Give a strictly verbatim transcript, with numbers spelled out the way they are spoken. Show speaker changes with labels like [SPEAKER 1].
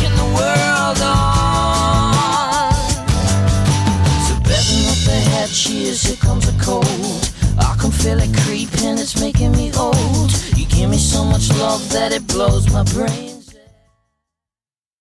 [SPEAKER 1] taking the world on. So bevan up the head, cheers, here comes a cold. I can feel it creeping, it's making me old. You give me so much love that it blows my brains.